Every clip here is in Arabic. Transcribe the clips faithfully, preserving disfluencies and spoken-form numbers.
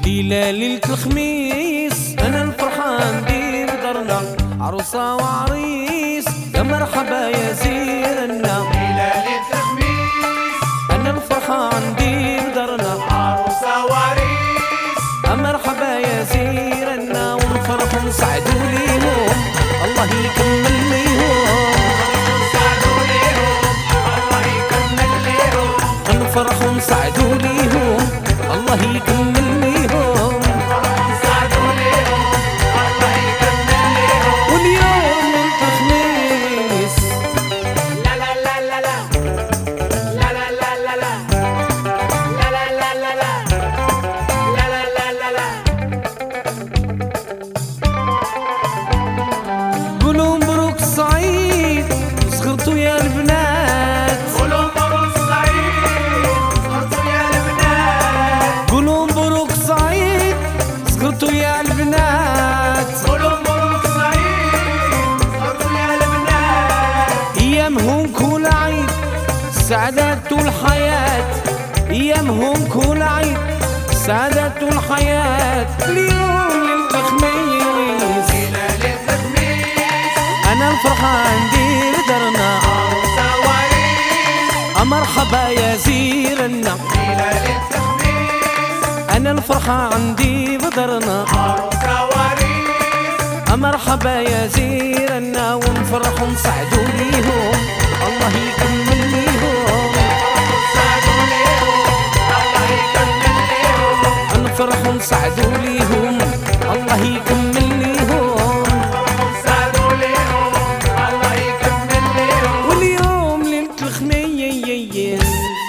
ليلة ليلة الخميس أنا الفرحان دير درنا، عروسة وعريس يا مرحبا يا زيرنا. ليلة ليلة الخميس أنا الفرحان دير درنا، عروسة وعريس يا مرحبا يا زيرنا. ونفرح ونسعدوا ليهم الله يكمل ليهم، سعدوا ليهم الله يكمل ليهم، نفرح ونسعدوا ليهم الله يكمل ليهم، سعدوا ليهم الله يكمل ليهم. واليوم انت خميس لا لا لا لا لا لا لا لا لا لا لا لا لا لا لا لا لا لا. قولوا مبروك الصعيد صغرتوا يا البنات، قولوا مبروك الصعيد صغرتوا يا البنات، قولوا مبروك الصعيد صغرتوا يا البنات. قولوا مبروك الصعيد صغرتوا يا البنات. ايامهم كل عيد سعادة الحياة، ايامهم كل عيد سعادة الحياة. اليوم ليلة الخميس ليلة ليلة الخميس انا الفرحان دير درنا، عروسة وعريس مرحبا يا زيرنا. ليلة ليلة الخميس انا الفرحة عندي بدرنا، عروسة وعريس مرحبا يا زيرنا. ونفرح ونسعدوا ليهم الله يكمل ليهم، سعدوا ليهم الله يكمل ليهم، نفرح ونسعدوا ليهم الله يكمل ليهم. سعدوا ليهم الله يكمل ليهم. واليوم ليلة الخميس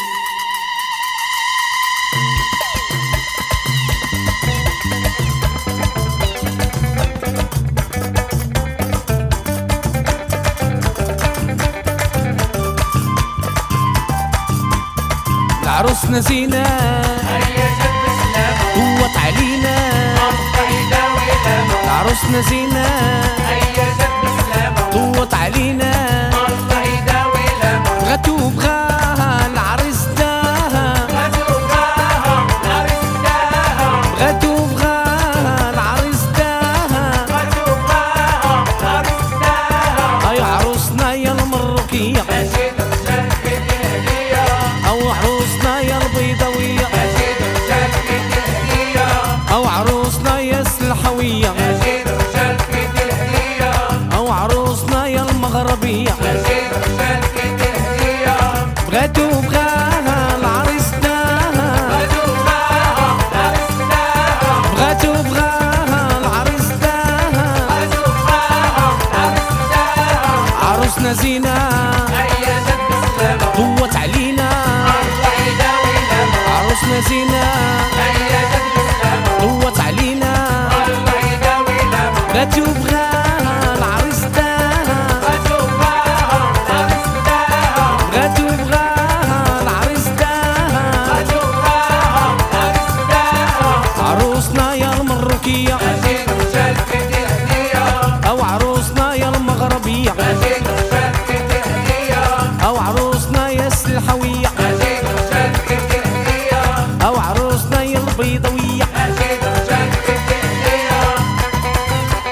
عروسنا زينة هيا جد بسلامة قوت علينا، الله يداوي لامه. عروسنا زينة هيا جد بسلامة قوت علينا. الله يداوي لامه. غتو بغاها العريس داها، غدو بغاها العريس داها، غتو بغاها العريس داها. غدو بغاها العريس داها. هاي عروسنا يا المروكية أجيد رجال في الهدية، أو عروسنا يا البيضاوية، أجيد رجال في الهدية، أو عروسنا يا السلحوية، أجيد رجال في الهدية، أو عروسنا يا المغربية. أجيد رجال في الهدية. بغاتو بغاها العريس داها، غدو بغاها العريس داها، بغاتو بغاها العريس داها. غدو بغاها العريس داها. عروسنا زينة هيا جد بسلامة قوت علينا، الله يداوي لامه. عروسنا زينة هيا جد بسلامة قوت علينا. الله يداوي لامه. غاتو بغاها العريس داها، غدو بغاها العريس داها، غاتو بغاها العريس داها. غدو بغاها العريس داها. عروسنا يا المروكية أجيد رجال في الهدية، أو عروسنا يا المغربية، أجيد رجال في الهدية، أو عروسنا يا السلحوية، أجيد رجال في الهدية، أو عروسنا يا البيضاوية. أجيد رجال في الهدية.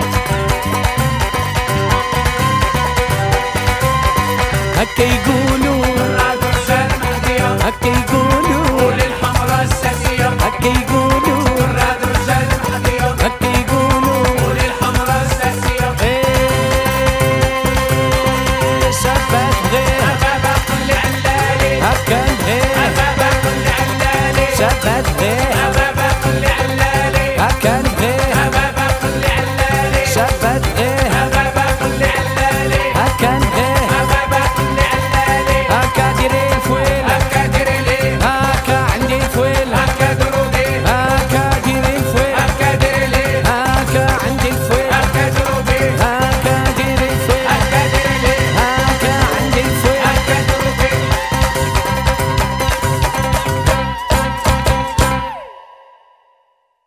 هكا يقولوا